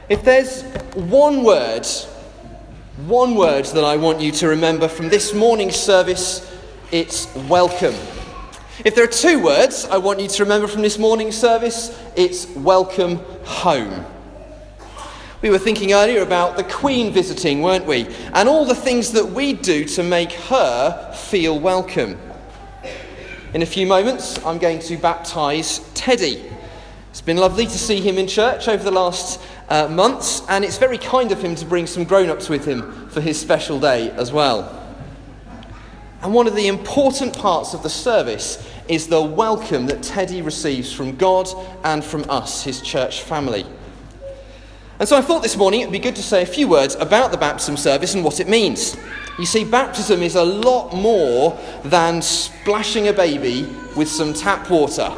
If there's one word that I want you to remember from this morning's service, it's welcome. If there are two words I want you to remember from this morning's service, it's welcome home. We were thinking earlier about the Queen visiting, weren't we? And all the things that we do to make her feel welcome. In a few moments, I'm going to baptise Teddy. It's been lovely to see him in church over the last months, and it's very kind of him to bring some grown-ups with him for his special day as well. And one of the important parts of the service is the welcome that Teddy receives from God and from us, his church family. And so I thought this morning it'd be good to say a few words about the baptism service and what it means. You see, baptism is a lot more than splashing a baby with some tap water.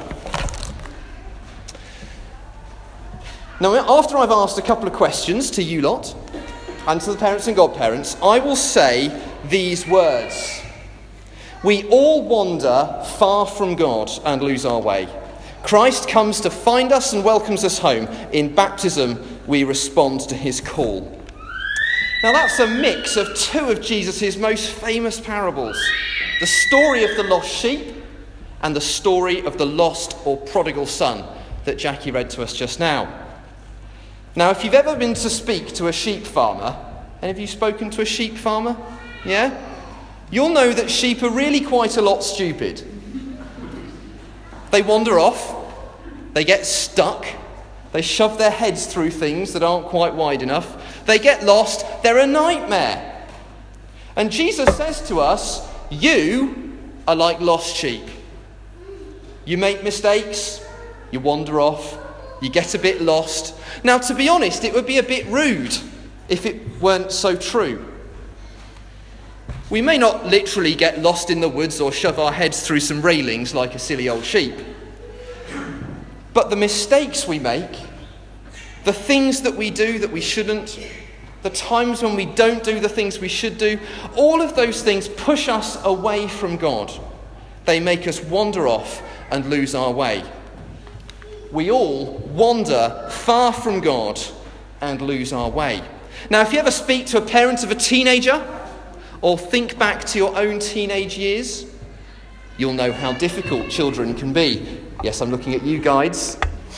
Now, after I've asked a couple of questions to you lot, and to the parents and godparents, I will say these words. We all wander far from God and lose our way. Christ comes to find us and welcomes us home. In baptism, we respond to his call. Now, that's a mix of two of Jesus' most famous parables. The story of the lost sheep and the story of the lost or prodigal son that Jackie read to us just now. Now, if you've ever been to speak to a sheep farmer, and have you spoken to a sheep farmer? Yeah? You'll know that sheep are really quite a lot stupid. They wander off, they get stuck, they shove their heads through things that aren't quite wide enough, they get lost, they're a nightmare. And Jesus says to us, you are like lost sheep. You make mistakes, you wander off, you get a bit lost. Now, to be honest, it would be a bit rude if it weren't so true. We may not literally get lost in the woods or shove our heads through some railings like a silly old sheep. But the mistakes we make, the things that we do that we shouldn't, the times when we don't do the things we should do, all of those things push us away from God. They make us wander off and lose our way. We all wander far from God and lose our way. Now, if you ever speak to a parent of a teenager, or think back to your own teenage years, you'll know how difficult children can be. Yes, I'm looking at you guides.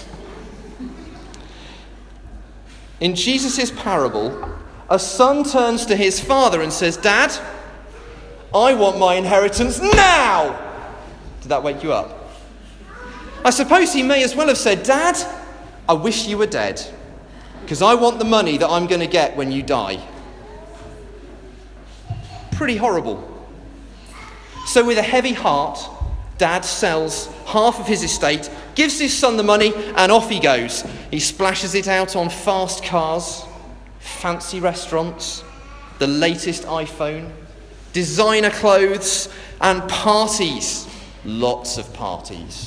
In Jesus' parable, a son turns to his father and says, Dad, I want my inheritance now! Did that wake you up? I suppose he may as well have said, Dad, I wish you were dead, because I want the money that I'm going to get when you die. Pretty horrible. So with a heavy heart, Dad sells half of his estate, gives his son the money, and off he goes. He splashes it out on fast cars, fancy restaurants, the latest iPhone, designer clothes, and parties. Lots of parties.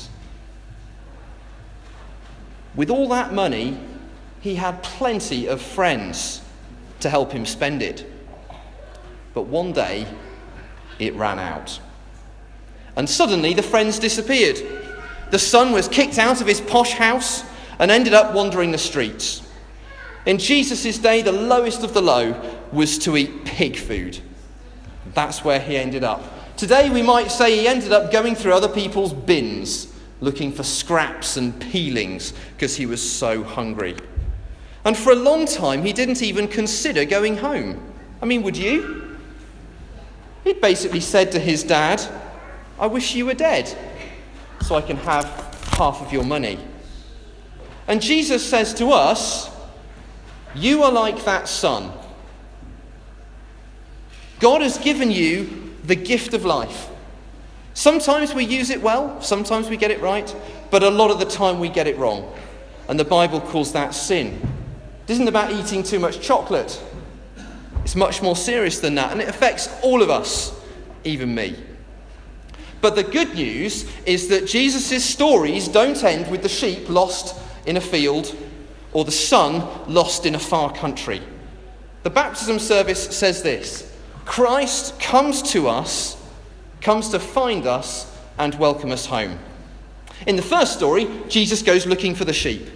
With all that money, he had plenty of friends to help him spend it. But one day, it ran out. And suddenly, the friends disappeared. The son was kicked out of his posh house and ended up wandering the streets. In Jesus' day, the lowest of the low was to eat pig food. That's where he ended up. Today, we might say he ended up going through other people's bins, looking for scraps and peelings because he was so hungry. And for a long time, he didn't even consider going home. I mean, would you? He'd basically said to his dad, I wish you were dead so I can have half of your money. And Jesus says to us, you are like that son. God has given you the gift of life. Sometimes we use it well, sometimes we get it right, but a lot of the time we get it wrong. And the Bible calls that sin. It isn't about eating too much chocolate. It's much more serious than that, and it affects all of us, even me. But the good news is that Jesus' stories don't end with the sheep lost in a field or the son lost in a far country. The baptism service says this: Christ comes to us, comes to find us and welcome us home. In the first story, Jesus goes looking for the sheep.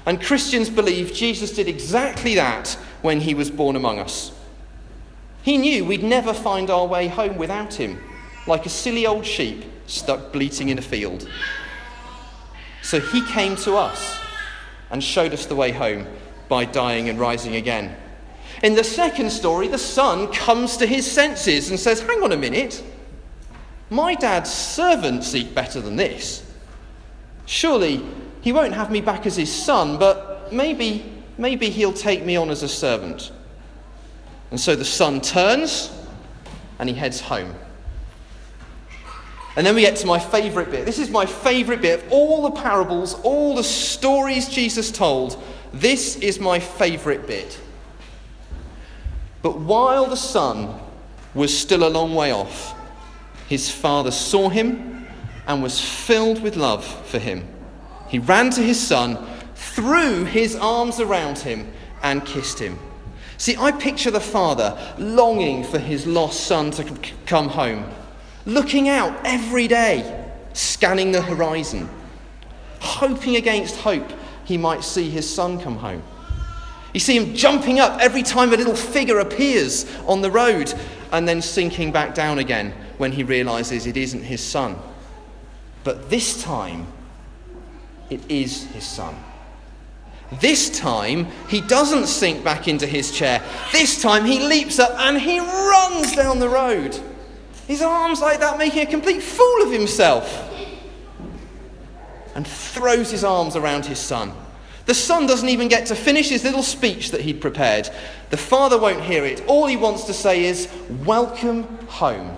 And Christians believe Jesus did exactly that when he was born among us. He knew we'd never find our way home without him, like a silly old sheep stuck bleating in a field. So he came to us and showed us the way home by dying and rising again. In the second story, the son comes to his senses and says, hang on a minute, my dad's servants eat better than this. Surely he won't have me back as his son, but maybe he'll take me on as a servant. And so the son turns and he heads home. And then we get to my favourite bit. This is my favourite bit of all the parables, all the stories Jesus told. This is my favourite bit. But while the son was still a long way off, his father saw him and was filled with love for him. He ran to his son, threw his arms around him, and kissed him. See, I picture the father longing for his lost son to come home, looking out every day, scanning the horizon, hoping against hope he might see his son come home. You see him jumping up every time a little figure appears on the road, and then sinking back down again when he realises it isn't his son. But this time, it is his son. This time, he doesn't sink back into his chair. This time, he leaps up and he runs down the road. His arms like that, making a complete fool of himself. And throws his arms around his son. The son doesn't even get to finish his little speech that he'd prepared. The father won't hear it. All he wants to say is, welcome home.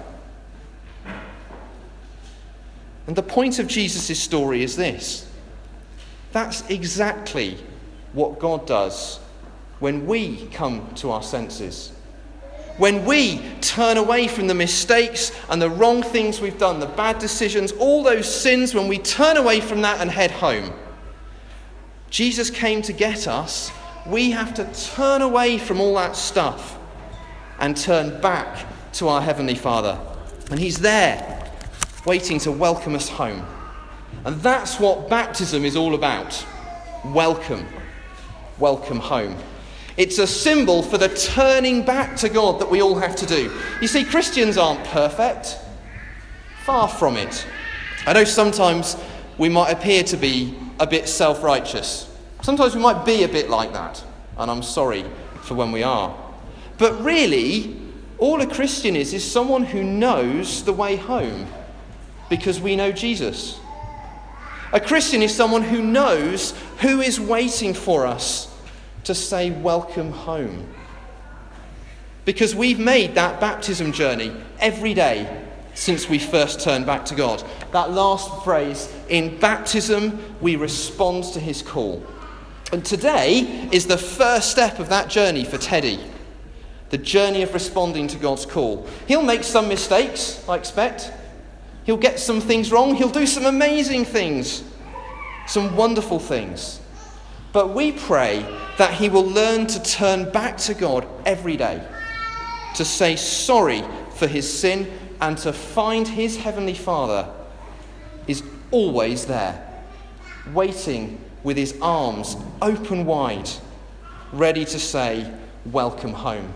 And the point of Jesus' story is this. That's exactly what God does when we come to our senses. When we turn away from the mistakes and the wrong things we've done, the bad decisions, all those sins, when we turn away from that and head home. Jesus came to get us. We have to turn away from all that stuff and turn back to our Heavenly Father. And he's there, waiting to welcome us home. And that's what baptism is all about. Welcome. Welcome home. It's a symbol for the turning back to God that we all have to do. You see, Christians aren't perfect. Far from it. I know sometimes we might appear to be a bit self-righteous. Sometimes we might be a bit like that. And I'm sorry for when we are. But really, all a Christian is someone who knows the way home. Because we know Jesus. A Christian is someone who knows who is waiting for us to say welcome home. Because we've made that baptism journey every day since we first turned back to God. That last phrase, in baptism we respond to his call. And today is the first step of that journey for Teddy. The journey of responding to God's call. He'll make some mistakes, I expect. He'll get some things wrong. He'll do some amazing things. Some wonderful things. But we pray that he will learn to turn back to God every day. To say sorry for his sin and to find his Heavenly Father is always there. Waiting with his arms open wide. Ready to say, welcome home.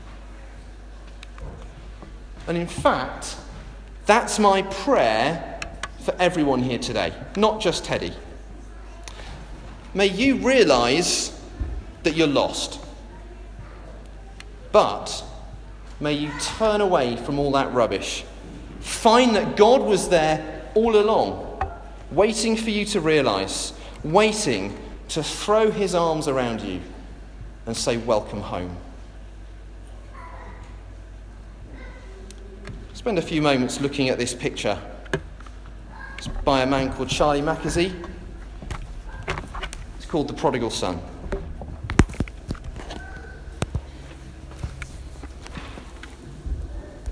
And in fact, that's my prayer for everyone here today, not just Teddy. May you realise that you're lost. But may you turn away from all that rubbish. Find that God was there all along, waiting for you to realise, waiting to throw his arms around you and say, welcome home. Spend a few moments looking at this picture. It's by a man called Charlie Mackesy. It's called The Prodigal Son.